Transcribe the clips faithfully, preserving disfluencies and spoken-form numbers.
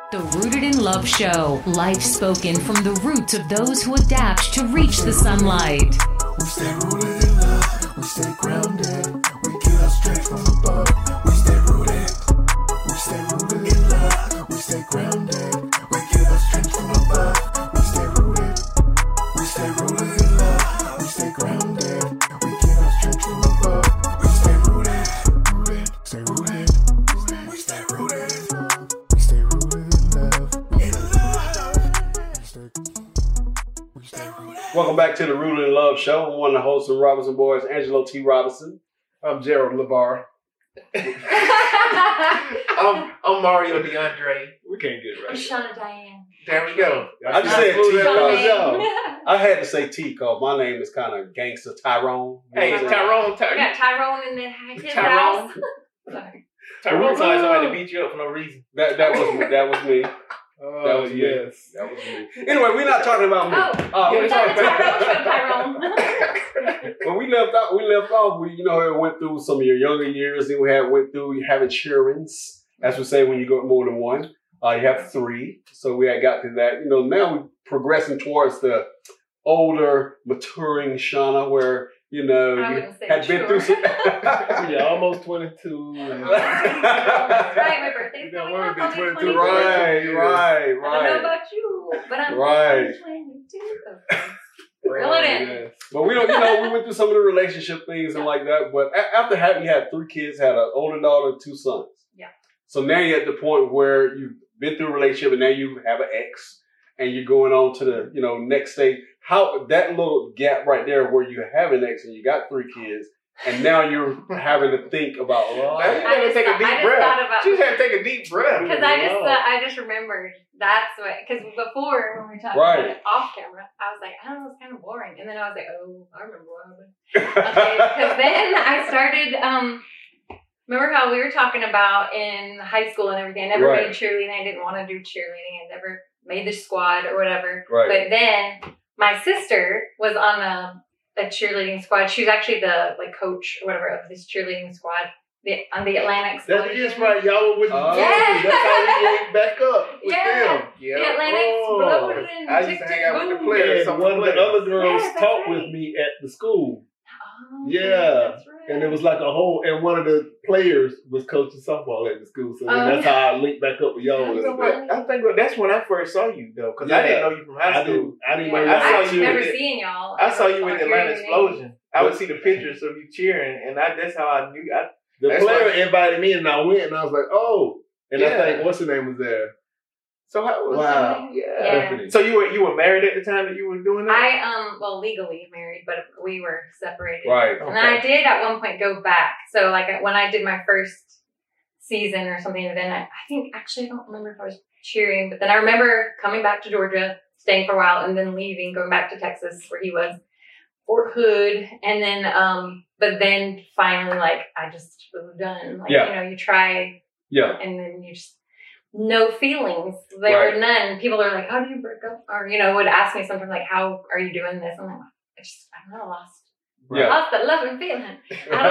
The Rooted in Love Show. Life spoken from the roots of those who adapt to reach the sunlight. We stay rooted in love. We stay grounded. We get our strength from above. We stay rooted. We stay rooted in love. We stay grounded. We get our strength from above. We stay rooted. We stay rooted in love. We stay grounded. We get our strength from above. We stay rooted. Rooted. Stay rooted. We stay rooted. We stay rooted in love. In love. We stay. We stay rooted. Welcome back to the Rooted in Love Show. I'm one of the hosts of Robinson Boys, Angelo T. Robinson. I'm Gerald LeVar. I'm, I'm Mario DeAndre. We can't get it right. I'm Shauna Diane. There we go. I just said T because Shauna. I had to say T because my name is kind of gangster Tyrone. Hey, it's Tyrone. Ty- We got Tyrone in the his Tyrone. house. Sorry. Tyrone sounds like somebody to beat you up for no reason. That that was that was me. Oh, That was me. yes. That was me. Anyway, we're not talking about me. Oh, Uh, we're we're talking talking Tyrone show, Tyrone. when we left out, we left off. We you know went through some of your younger years. Then we had went through you have insurance. As we say when you go more than one. Uh, you have three. So we had got to that. You know now we're progressing towards the older, maturing Shauna, where you know I you wouldn't say had been sure. through some. Yeah, almost twenty-two. And That's right, my birthday's You don't coming wanna up. be I'll be twenty-two, twenty-two. Right, right, I don't know right. about you, but I'm Right. twenty-two. Reel it in. Yes. But we don't, you know, we went through some of the relationship things and like that. But a- after having, you had three kids, had an older daughter, and two sons. Yeah. So now you're at the point where you've been through a relationship and now you have an ex and you're going on to the, you know, next stage. How that little gap right there where you have an ex and you got three kids and now you're having to think about, well, Now you I gotta just take a thought- deep I just breath. thought about- She had to take a deep breath. Because I just Wow. thought, I just remembered that's what, because before when we were talking Right. about it off camera, I was like, I don't know, it's kind of boring. And then I was like, oh, I remember what happened. Okay, because then I started, um, remember how we were talking about in high school and everything, I never Right. made cheerleading, I didn't want to do cheerleading, I never made the squad or whatever. Right. But then my sister was on a, a cheerleading squad. She was actually the like coach or whatever of this cheerleading squad the, on the Atlantic That Explosion. is right. Y'all were with the Oh. yeah. That's how we went back up with Yeah. them. Yeah. The Atlantic Oh. Explosion. I used Tick, to tick, hang out with the boom. players. And some one of the players. other girls Yes, that's taught right. with me at the school. Oh, Yeah. that's right. And it was like a whole, and one of the players was coaching softball at the school. So then Oh, that's yeah. how I linked back up with y'all. a That's little the bit. one. I think that- that's when I first saw you though, because I Yeah. didn't know you from high I school. didn't, I didn't Yeah, know I y'all. saw I've you never with the- seen y'all. I saw you Or in the heard Atlanta your name. Explosion. I would But- see the pictures of you cheering, and I, that's how I knew. I, The That's player why- invited me and I went and I was like, oh. And Yeah. I think, what's the name was there? so how was Wow. Yeah. Yeah. Definitely. So you were you were married at the time that you were doing that? I um well legally married, but we were separated. Right. And then I did at one point go back. So like when I did my first season or something, then I, I think actually I don't remember if I was cheering, but then I remember coming back to Georgia, staying for a while, and then leaving, going back to Texas where he was, Fort Hood, and then um but then finally like I just was done. Like Yeah. you know, you try Yeah. and then you just no feelings. There Right. were none. People are like, how do you break up? Or, you know, would ask me something like, how are you doing this? I'm like, I just, I don't know, lost. Yeah. Lost that love and feeling. I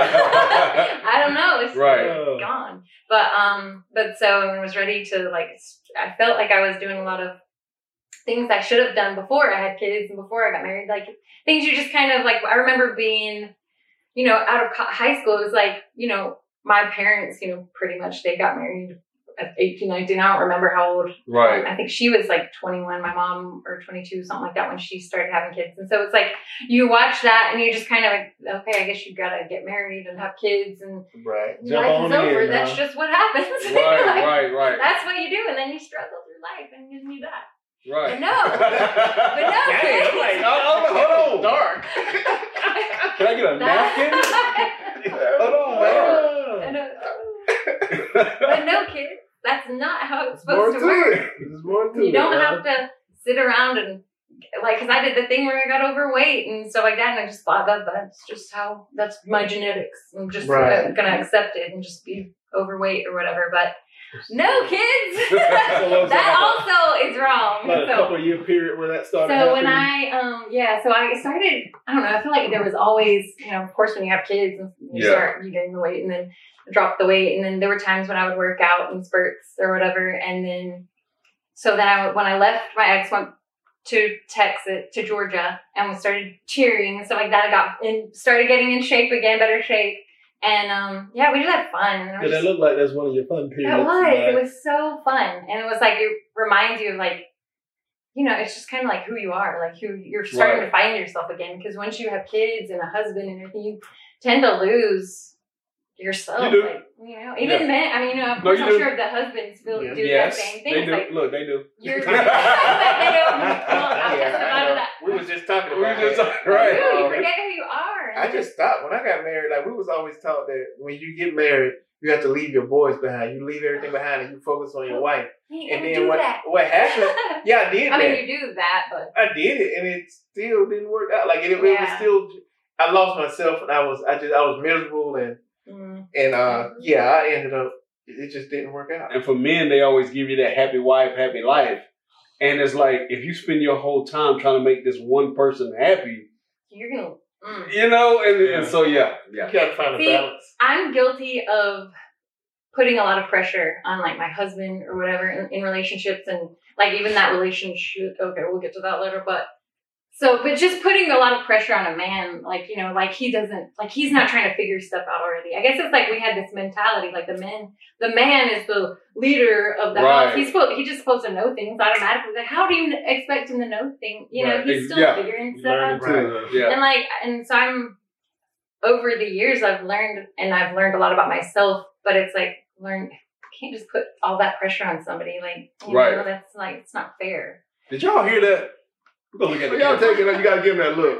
don't, I don't know. It's Right. Oh. gone. But, um, but so I was ready to like, I felt like I was doing a lot of things I should have done before I had kids and before I got married. Like things you just kind of like, I remember being, you know, out of co- high school, it was like, you know, my parents, you know, pretty much they got married at eighteen, nineteen. I don't remember how old. Right. I think she was like twenty-one, my mom, or twenty-two, something like that when she started having kids. And so it's like, you watch that and you just kind of like, okay, I guess you got to get married and have kids and right. Jump life on is over. in, That's huh? just what happens. Right, Like, right, right. That's what you do. And then you struggle through life and then you die. Right. But no. But no. Dang, I'm like, Oh, oh, hold on. dark. Can I get a napkin? Hold on, man. I know. But no, kids. That's not how it's More supposed to to work. it. There's more to You it. don't huh? have to sit around and like, because I did the thing where I got overweight and stuff like that, and I just thought that that's just how that's my genetics. I'm just Right. uh, gonna accept it and just be overweight or whatever. But no, kids, So was that like also is wrong. Like a So- couple year period where that started So when happening. I, um, yeah, so I started, I don't know, I feel like there was always, you know, of course when you have kids, and you Yeah. start, you gain the weight and then drop the weight. And then there were times when I would work out in spurts or whatever. And then so then I, when I left, my ex went to Texas, to Georgia, and we started cheering and stuff like that. I got in, started getting in shape again, better shape. And, um, yeah, we just had fun. And Yeah, that looked like that's one of your fun periods. It was. Like, It was so fun. And it was like, it reminds you of like, you know, it's just kind of like who you are, like who you're starting Right. to find yourself again. Because once you have kids and a husband and everything, you tend to lose yourself. You do. Like, you know, even Yeah. men, I mean, you know, of No, course, you I'm do. sure the husbands will Yeah. do Yes, that same thing. they It's do. like, Look, they do. you're, they don't. Well, I'll Yeah, testify I to know. that. We was just talking We about just that. talking- right. Dude, you Um, forget who you are. I just stopped when I got married. Like we was always taught that when you get married, you have to leave your boys behind. You leave everything behind and you focus on your wife. You ain't And gonna then do what? that. What happened? Yeah, I did I that. mean, you do that, but I did it, and it still didn't work out. Like it, it was Yeah. still. I lost myself, and I was. I just. I was miserable, and mm, and uh, yeah, I ended up. It just didn't work out. And for men, they always give you that happy wife, happy life. And it's like, if you spend your whole time trying to make this one person happy, you're gonna. Mm. you know, and, Yeah. and so, yeah. You Yeah. gotta find a See, balance. I'm guilty of putting a lot of pressure on like my husband or whatever in, in relationships and like even that relationship. Okay, we'll get to that later, but so, but just putting a lot of pressure on a man, like, you know, like he doesn't, like he's not trying to figure stuff out already. I guess it's like we had this mentality, like the man, the man is the leader of the Right. house. He's supposed, he's just supposed to know things automatically. Like, how do you expect him to know things? You know, Right. he's still Yeah. figuring stuff learning out. to, uh, Yeah. And like, and so I'm over the years I've learned, and I've learned a lot about myself, but it's like, learn, can't just put all that pressure on somebody. Like, you Right. know, that's like, it's not fair. Did y'all hear that? We're going to look at the Y'all camera. taking it, you gotta give them that look.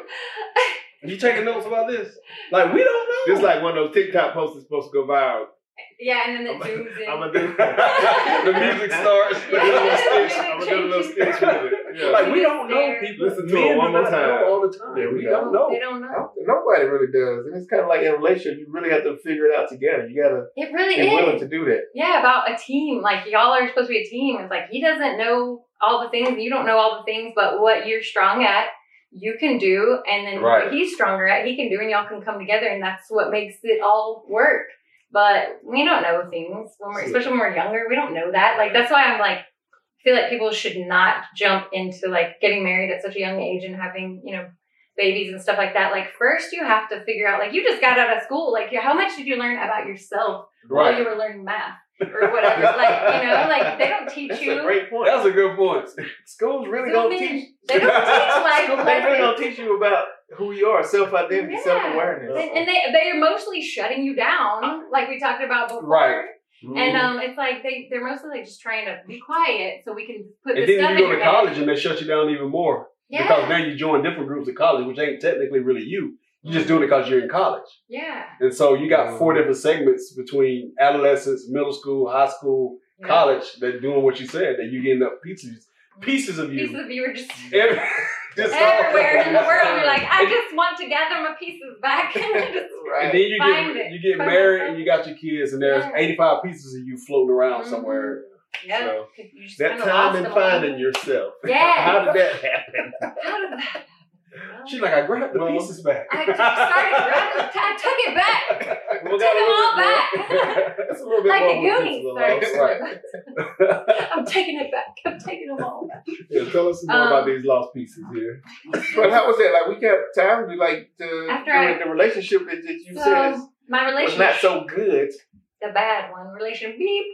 You taking notes about this? Like, we don't know. This like one of those TikTok posts that's supposed to go viral. Yeah, and then it I'm, zooms in. I'm gonna do The music starts. Yeah. I'm gonna do a little stitch. Yeah. I'm gonna do a little stitch with it. Yeah. Like, we don't know people. Listen to Men it one do more not time. know all the time. There we we go. don't know. They don't know. Nobody really does, and it's kind of like in a relationship, you really have to figure it out together. You gotta It really be willing is. to do that. Yeah, about a team. Like, y'all are supposed to be a team. It's like, he doesn't know all the things, you don't know all the things, but what you're strong at, you can do, and then Right. what he's stronger at, he can do, and y'all can come together, and that's what makes it all work. But we don't know things, when we're, especially when we're younger. We don't know that. Like, that's why I'm like, I feel like people should not jump into like getting married at such a young age and having, you know, babies and stuff like that. Like, first you have to figure out, like, you just got out of school. Like, how much did you learn about yourself while Right. you were learning math or whatever? Like, you know, like they don't teach That's you. a great point. That's a good point. Schools really Zoom don't in. teach. They don't teach like, Schools, they like really don't teach you about who you are, self-identity, Yeah. self-awareness. and, and they they're mostly shutting you down, like we talked about before. Right. And um, it's like they they're mostly like just trying to be quiet so we can put And this then stuff you in go your to head. college and they shut you down even more. Yeah. Because now you join different groups of college, which ain't technically really you. You're just doing it because you're in college. Yeah. And so you got four different segments between adolescence, middle school, high school, Yeah. college that doing what you said, that you getting up pieces pieces of you. Pieces of you are just Every- just everywhere in the world. You're like, I just want to gather my pieces back. Just- And then you Find get it. you get Find married myself. and you got your kids and there's Yeah. eighty-five pieces of you floating around Mhm. somewhere. yeah. So, You just that kinda time lost in them finding all. yourself. Yeah. How did that happen? How did that happen? She's like, I grabbed the Well, pieces back. I just started grabbing. I took it back. We Took got a them little all bit more- back. That's a little bit Like more the with Goonies. pieces of Sorry. lost. Right. I'm taking it back. I'm taking them all back. Yeah, tell us more Um, about these lost pieces here. But how was that? Like we kept time to like the After the, I- the relationship that, that you said So is, my was relationship, not so good. the bad one, relation beep.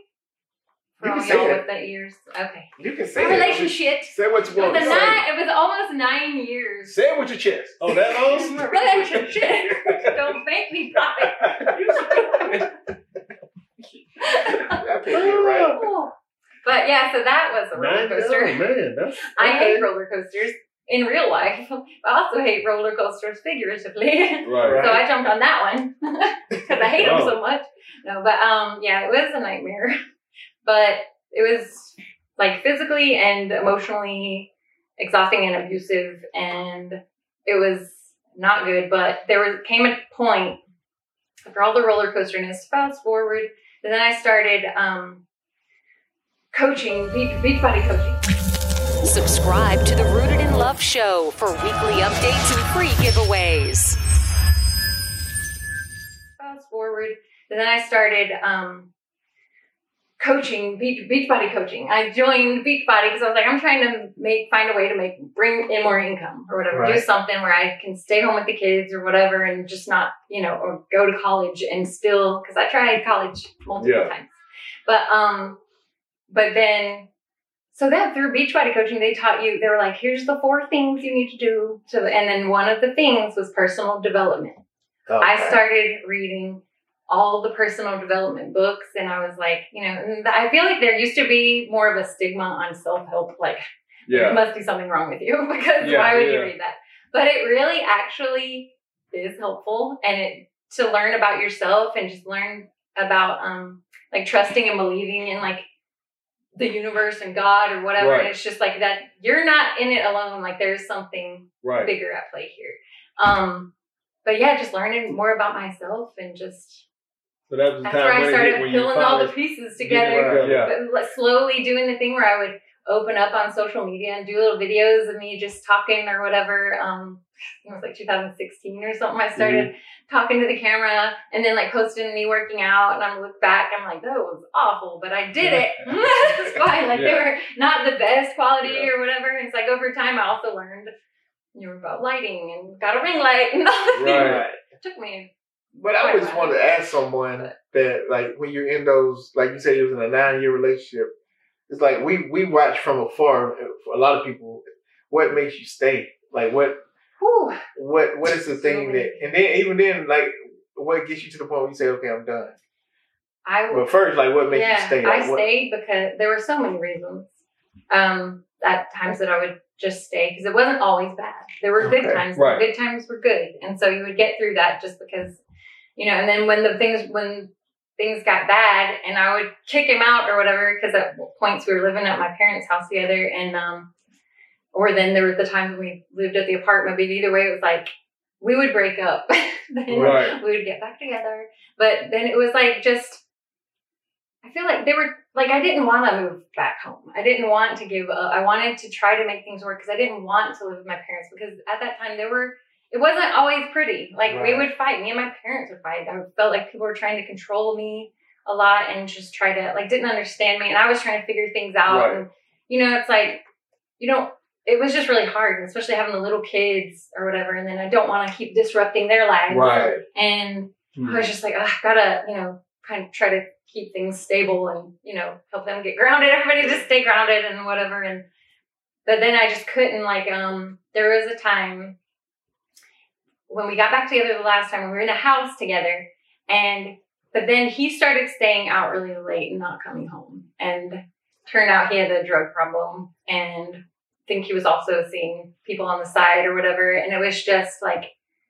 For You all can say y'all it. with the ears. Okay. You can say My it. relationship. Say what you It want was to a say. nine. It was almost nine years. Say it with your chest. Oh, that long? Relationship. Don't make me pop it. I can't get it right. Oh. But yeah, so that was a roller Nine years coaster. old, man. That's I okay. hate roller coasters in real life. I also hate roller coasters figuratively. Right. So I jumped on that one because I hate them Oh. so much. No, but um, yeah, it was a nightmare. But it was like physically and emotionally exhausting and abusive, and it was not good. But there was came a point after all the roller coasterness. Fast forward, and then I started um, coaching, beach, beach body coaching. Subscribe to the Rooted in Love show for weekly updates and free giveaways. Fast forward, and then I started um, coaching, beach, beach body coaching. I joined Beachbody because I was like, I'm trying to make, find a way to make, bring in more income or whatever. Right. Do something where I can stay home with the kids or whatever and just not, you know, or go to college and still, because I tried college multiple Yeah. times. But, um, but then, so then through Beachbody coaching, they taught you, they were like, here's the four things you need to do. To, and then one of the things was personal development. Okay. I started reading all the personal development books, and I was like, you know, and I feel like there used to be more of a stigma on self-help, like there Yeah. must be something wrong with you because Yeah, why would yeah. you read that? But it really actually is helpful, and it to learn about yourself and just learn about um like trusting and believing in like the universe and God or whatever. Right. And it's just like that you're not in it alone. Like there's something Right. bigger at play here. Um, but yeah, just learning more about myself and just So that was the that's time where I when it started hit when you pulling all the finally pieces get it together. right. Yeah. But like, slowly doing the thing where I would open up on social media and do little videos of me just talking or whatever. Um, it was like two thousand sixteen or something. I started Mm-hmm. talking to the camera and then like posting me working out. And I'm look back, I'm like, that was awful, but I did it. It's fine. Like they Yeah. were not the best quality Yeah. or whatever. And it's like over time, I also learned you know about lighting and got a ring light and all the things. Right. It took me. But I always wanted to ask someone that, like, when you're in those, like you said, you was in a nine-year relationship. It's like we we watch from afar. For a lot of people, what makes you stay? Like, what Whew. what what is the thing that? And then even then, like, what gets you to the point where you say, okay, I'm done. I But first, like, what makes yeah, you stay? Like, I what, stayed because there were so many reasons. Um, at times that I would just stay because it wasn't always bad. There were good Okay, times. right. Good times were good, and so you would get through that just because, you know. And then when the things when things got bad, and I would kick him out or whatever because at points we were living at my parents' house together, and um, or then there was the time when we lived at the apartment. But either way, it was like we would break up, then Right. we would get back together. But then it was like just. I feel like they were like I didn't want to move back home. I didn't want to give up. I wanted to try to make things work because I didn't want to live with my parents because at that time they were. It wasn't always pretty. Like we Right. would fight. Me and my parents would fight. I felt like people were trying to control me a lot and just try to like didn't understand me. And I was trying to figure things out. Right. And you know, it's like you don't. It was just really hard, especially having the little kids or whatever. And then I don't want to keep disrupting their lives. Right. And Hmm. I was just like, oh, I gotta, you know, kind of try to keep things stable and, you know, help them get grounded. Everybody just stay grounded and whatever. And, but then I just couldn't like, um, there was a time when we got back together the last time, we were in a house together and, but then he started staying out really late and not coming home. And turned out he had a drug problem and I think he was also seeing people on the side or whatever. And it was just like,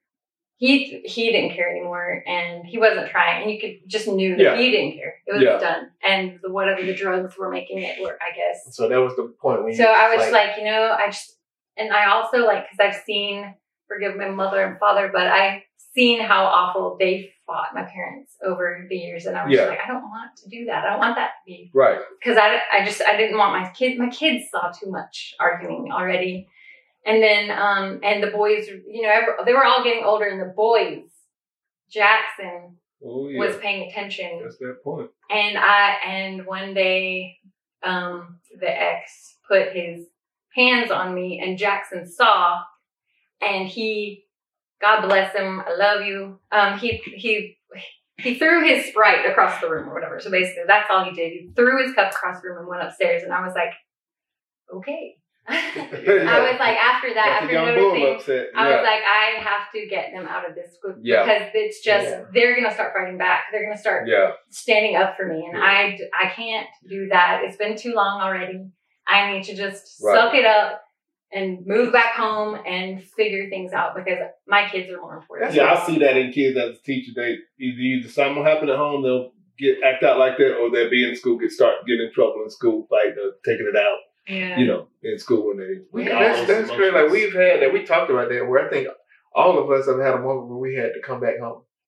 He he didn't care anymore, and he wasn't trying. And you could just knew that Yeah. he didn't care. It was Yeah. done, and the, whatever the drugs were making it work, I guess. so that was the point when So you I was just like, you know, I just, and I also like because I've seen, forgive my mother and father, but I've seen how awful they fought my parents over the years, and I was Yeah. just like, I don't want to do that. I don't want that to be Right. because I, I just I didn't want my kids. My kids saw too much arguing already. And then, um, and the boys, you know, every, they were all getting older, and the boys, Jackson Oh yeah. was paying attention. That's that point. And I, and one day, um, the ex put his hands on me, and Jackson saw, and he, God bless him, I love you. Um, he, he, he threw his Sprite across the room or whatever. So basically, that's all he did. He threw his cup across the room and went upstairs, and I was like, okay. I was like, after that, That's a after young bull noticing, upset. I Yeah. was like, I have to get them out of this group Yeah. because it's just Yeah. they're gonna start fighting back. They're gonna start Yeah. standing up for me, and Yeah. I I can't do that. It's been too long already. I need to just Right. suck it up and move back home and figure things out because my kids are more important. Yeah, I see that in kids as a teacher. They either, either something will happen at home, they'll get act out like that, or they'll be in school, get start getting in trouble in school, fighting or taking it out. Yeah. You know, in school when they. We, all that's those that's great. Like emotions. we've had that. We talked about that. Where I think all of us have had a moment where we had to come back home.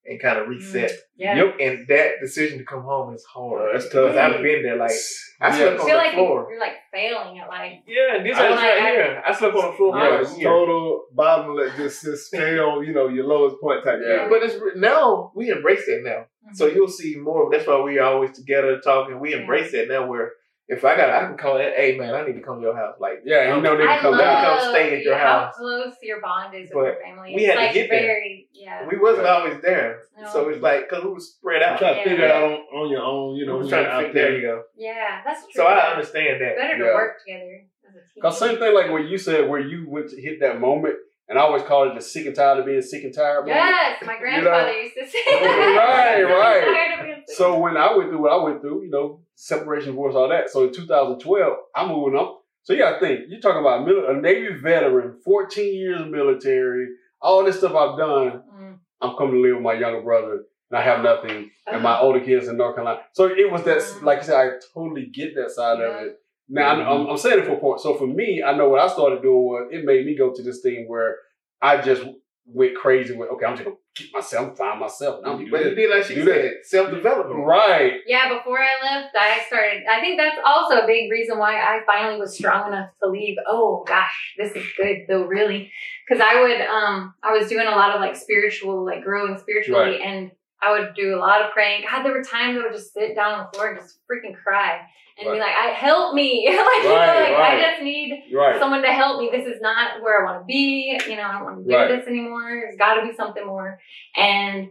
and kind of reset. Yeah. Yep. And that decision to come home is hard. Oh, that's tough. Because I've been there. Like I Yeah. slept I on feel the like floor. you're like failing at life. Yeah, this I- house right I- here. I slept on the floor Yeah. for a year. Total bottomless, just just stay on, you know, your lowest point type. Yeah. thing. But it's now we embrace that now. So you'll see more. That's why we always together talking. We embrace that now. Where if I got, I can call it. Hey man, I need to come to your house. Like Yeah, you know they I can come love back. come stay at your how house. close your bond is But with your family. we It's had to like get there. very, yeah. we wasn't always there. No. So it's like because we were spread You out. try to Yeah. figure it out on, on your own, you We know, was when trying you're to out figure. There there. you go. Yeah, that's true. So I understand that. Better to Yeah. work together as a team. Cause same thing like when you said where you went to hit that moment, and I always call it the sick and tired of being sick and tired moment. Yes, my grandfather used to say Right, that. right. I'm tired of being sick. So when I went through what I went through, you know, separation, divorce, all that. So in two thousand twelve, I'm moving up. So you got to think, you're talking about a, mil- a Navy veteran, fourteen years of military, all this stuff I've done. Mm. I'm coming to live with my younger brother, and I have nothing, and my Oh. older kids in North Carolina. So it was that, Mm. like you said, I totally get that side Yeah. of it. Now I'm, I'm, I'm saying it for a point. So for me, I know what I started doing was it made me go to this thing where I just went crazy with, okay, I'm just gonna keep myself, find myself. and I'm gonna do But you this. did like she Do said, self development. Right. Yeah, before I left, I started. I think that's also a big reason why I finally was strong enough to leave. Oh gosh, this is good though, really, because I would, um, I was doing a lot of like spiritual, like growing spiritually, Right. and I would do a lot of praying. God, there were times I would just sit down on the floor and just freaking cry and be Right. like, "I help me!" like, you know, Right, like right. I just need Right. someone to help me. This is not where I want to be. You know, I don't want to do Right. this anymore. There's got to be something more. And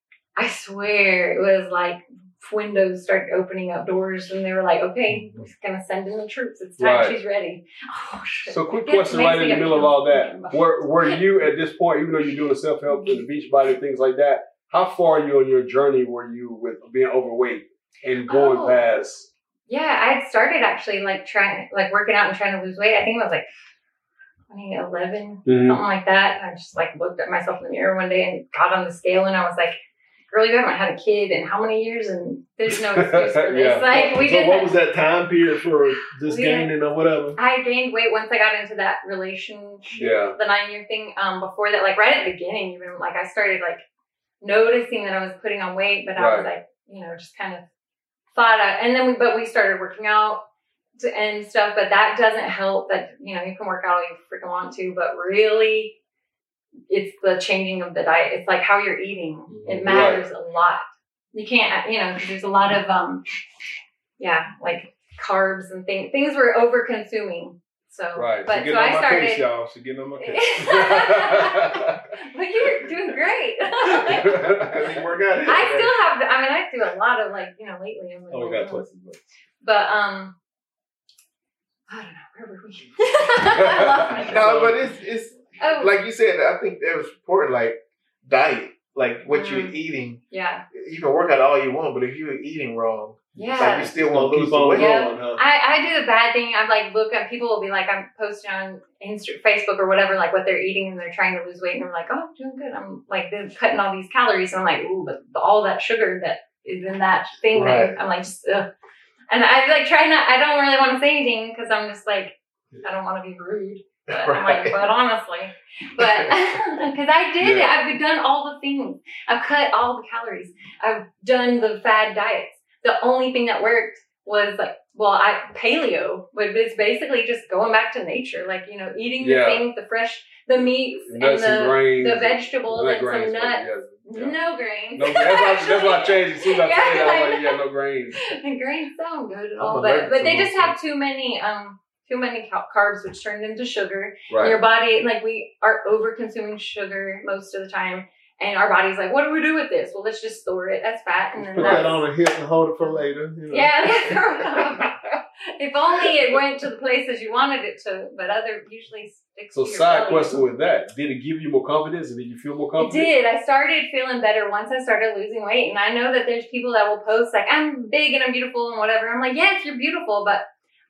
I swear it was like windows started opening up doors, and they were like, "Okay, we're just gonna send in the troops. It's time. Right. She's ready." Oh shit. So quick It gets- question makes right in me the get middle of all that. thinking about- Were, were you at this point, even though you're doing self-help and the beach body, things like that, how far are you on your journey were you with being overweight and going Oh. past? Yeah, I had started actually like trying, like working out and trying to lose weight. I think it was like twenty eleven, Mhm. something like that. I just like looked at myself in the mirror one day and got on the scale, and I was like, "Girl, you haven't had a kid in how many years?" And there's no excuse for this. Yeah. Like we so did. what was that time period for just We- gaining or whatever? I gained weight once I got into that relationship, Yeah. the nine year thing. Um, before that, like right at the beginning, even like I started like noticing that I was putting on weight, but I was like, you know, just kind of thought, I, and then we, but we started working out to, and stuff. But that doesn't help. That you know, you can work out all you freaking want to, but really, it's the changing of the diet. It's like how you're eating. It matters a lot. You can't, you know, 'cause there's a lot of um, yeah, like carbs and things. Things we're over consuming. So, Right. but She getting so on I my started. case, y'all. She getting on my case. But you're doing great. Because you work out. I still have. I mean, I do a lot of like, you know, lately. I'm like, Oh, we got twice as much. But um, I don't know. Where were we? I lost my train. No, but it's it's Oh, like you said. I think that was important. Like diet, like what Mm. you're eating. yeah, You can work out all you want, but if you're eating wrong, like yeah. you still want to lose Keep the on weight. Yeah. going, huh? I, I do the bad thing. I'm like, look at people will be like, I'm posting on Insta, Facebook or whatever, like what they're eating and they're trying to lose weight. And I'm like, oh, I'm doing good. I'm like, they're cutting all these calories. And I'm like, ooh, but all that sugar that is in that thing. Right. That I'm like, just, ugh. And I like try not, I don't really want to say anything because I'm just like, I don't want to be rude. But I'm like, Right. but honestly, but because I did it, Yeah. I've done all the things. I've cut all the calories. I've done the fad diets. The only thing that worked was like, well, I paleo, but it's basically just going back to nature, like you know, eating Yeah. the things, the fresh, the meats Nuts and and the grains. the vegetables Not and grains, some but nuts. yeah, yeah. No grains. No, that's why, that's why I changed it. As soon as I Yeah, said it, I was I like, yeah, no grains. The grains sound good at I'm all, allergic but but to they most just of have too many um too many ca- carbs, which turned into sugar. And Right. your body, like we are over consuming sugar most of the time, and our body's like, what do we do with this? Well, let's just store it as fat, and then Put that's, that on a hip and hold it for later. You know? yeah. If only it went to the places you wanted it to, but other usually sticks So to your side belly. question with that, did it give you more confidence and did you feel more It confident? did. I started feeling better once I started losing weight. And I know that there's people that will post like, I'm big and I'm beautiful and whatever. I'm like, yes, you're beautiful, but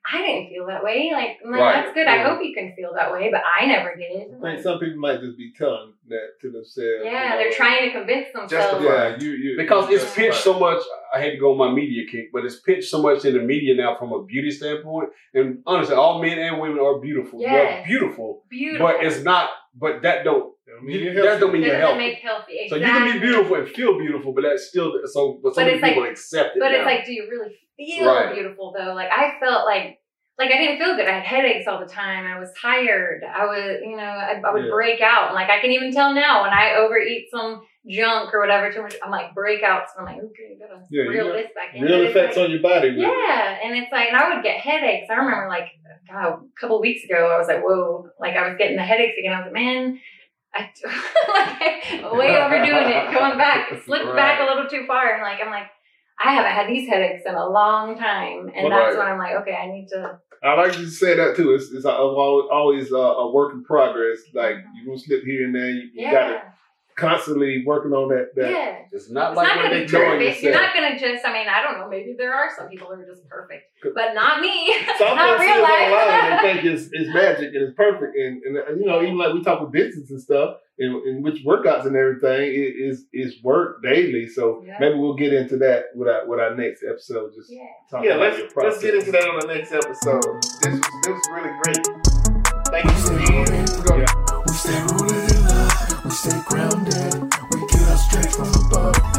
I didn't feel that way. Like, I'm like Right. that's good. I Yeah. hope you can feel that way, but I never did. I think some people might just be telling that to themselves. Yeah, you know. they're trying to convince themselves. Yeah, you, you, Because you it's just- pitched so much. I hate to go on my media kick, but it's pitched so much in the media now from a beauty standpoint. And honestly, all men and women are beautiful. Yes. They're beautiful, Beautiful. but it's not. But that don't. I mean, you're that healthy. don't mean It you're doesn't healthy. make healthy. So Exactly. you can be beautiful and feel beautiful, but that's still so. But so But many it's like- people accept it. But now. it's like, do you really feel Right. beautiful though? Like I felt like, like I didn't feel good. I had headaches all the time. I was tired. I was, you know, I, I would Yeah. break out. And like I can even tell now when I overeat some junk or whatever too much, I'm like breakouts. I'm like, okay, you gotta Yeah, you reel got this back in. Real But it's effects like- on your body. With it. Yeah, and it's like, and I would get headaches. I remember, like, God, a couple of weeks ago, I was like, whoa, like I was getting the headaches again. I was like, man, I like way overdoing it, going back, slipped Right. back a little too far, and like I'm like, I haven't had these headaches in a long time, and Right. that's when I'm like, okay, I need to. I like to say that too. It's, it's always, always uh, a work in progress. Like you gonna slip here and there. You, you Yeah, gotta constantly working on that. that yeah. it's not It's like not when gonna they be join perfect. You're yourself. not gonna just. I mean, I don't know. Maybe there are some people who are just perfect, but not me. Some not folks see real us online and life. they think it's, it's magic and it's perfect. And, and, and, you know, even like we talk with business and stuff, in, in which workouts and everything, it is is work daily. So Yeah. maybe we'll get into that with our, with our next episode. Just Yeah. talk Yeah, about let's your let's process. get into that on the next episode. This was this was really great. Thank you for being here. We're gonna We stay rooted in love, we stay grounded. We get our strength from above.